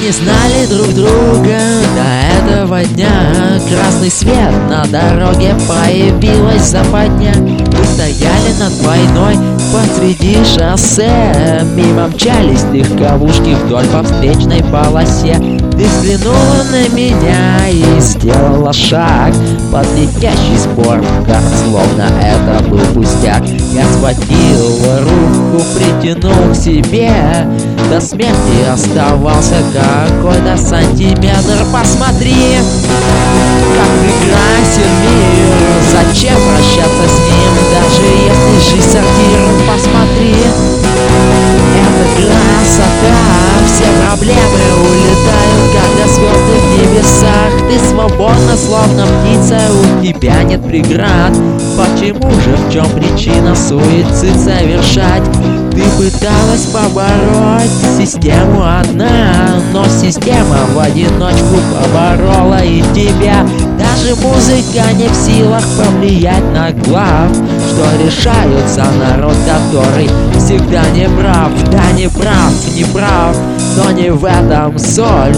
не знали друг друга до этого дня. Красный свет на дороге, появилась западня. Мы стояли над войной посреди шоссе. Мимо мчались легковушки вдоль по встречной полосе. Ты взглянула на меня и сделала шаг под летящий спорткар, словно это был пустяк. Я схватил руку, притянул к себе. До смерти оставался какой-то сантиметр. Посмотри, как прекрасен мир. Зачем прощаться с ним, даже если жизнь сортир? Посмотри, это красота. Все проблемы улетают, когда звезды в небесах. Ты свободна, словно птица, у тебя нет преград. Почему же, в чем причина суицид совершать? Ты пыталась побороть систему одна, но система в одиночку поборола и тебя. Даже музыка не в силах повлиять на глав, что решают за народ, который всегда не прав. Да не прав, не прав, но не в этом соль.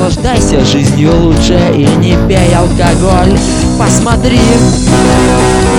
Наслаждайся жизнью лучше и не пей алкоголь. Посмотри,